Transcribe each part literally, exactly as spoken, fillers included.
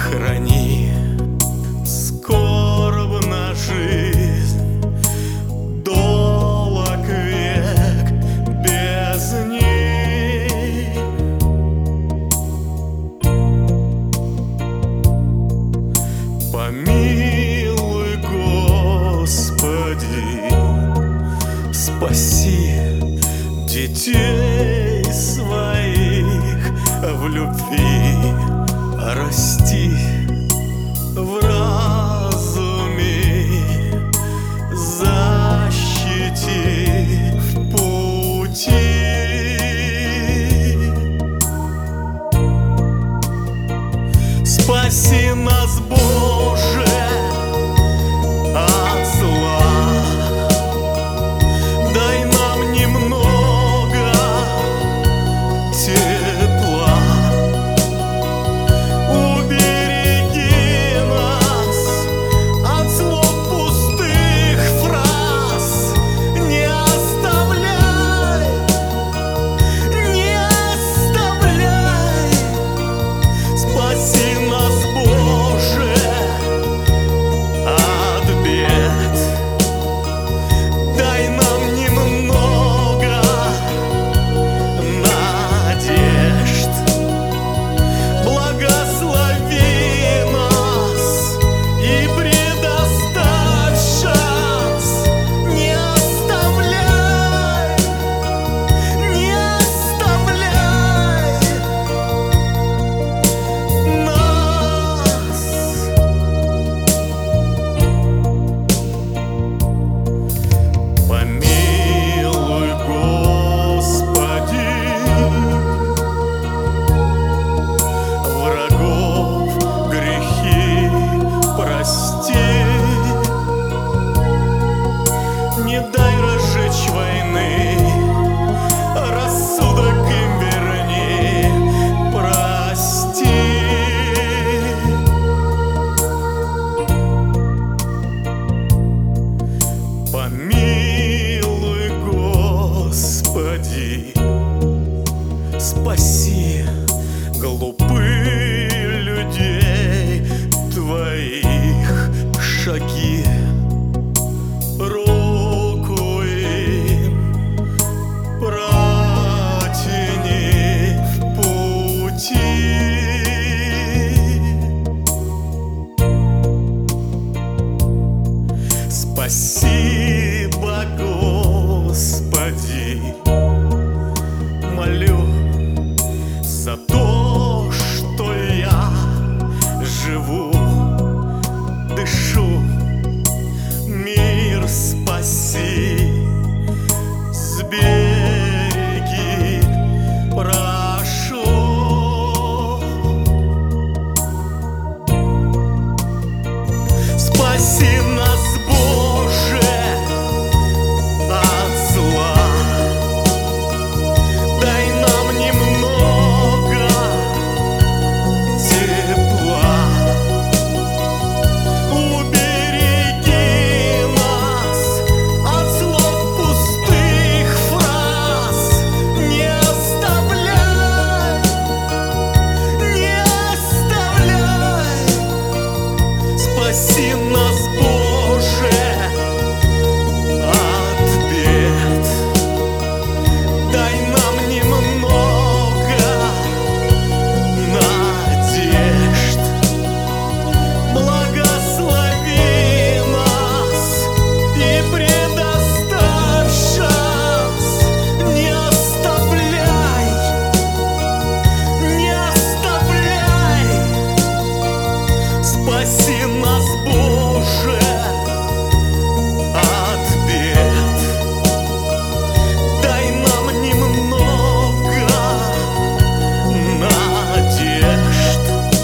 храни скорбна жизнь, долог век без ней. Помилуй, Господи, спаси детей своих, в любви расти, в разуме защити в пути. Спаси нас, Боже, от зла, дай нам немного тепла, убереги нас от слов пустых фраз, не оставляй, не оставляй. Спаси нас, Боже, от бед, дай нам немного надежд, благослови нас и предоставь шанс, не оставляй, не оставляй нас. Помилуй, Господи, врагов грехи прости, не дай разжечь войны, рассудок им верни, прости. Помилуй, Господи, спаси глупых людей Твоих шаги, руку им протяни в пути. Спасибо, Господи, молю за то, что я живу, дышу, мир спаси, сбереги, прошу. Спаси нас, Боже, от зла, дай нам немного тепла, убереги нас от слов пустых фраз, не оставляй, не оставляй. Спаси нас, Боже, от бед, дай нам немного надежд, благослови нас и предоставь шанс, не оставляй, не оставляй. Спаси нас, Боже, от бед, дай нам немного надежд,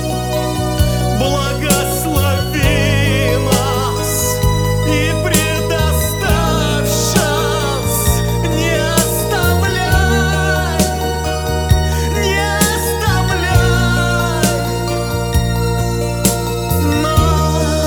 благослови нас и предоставь шанс, не оставляй, не оставляй нас.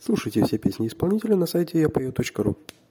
Слушайте все песни исполнителя на сайте я пою точка ру.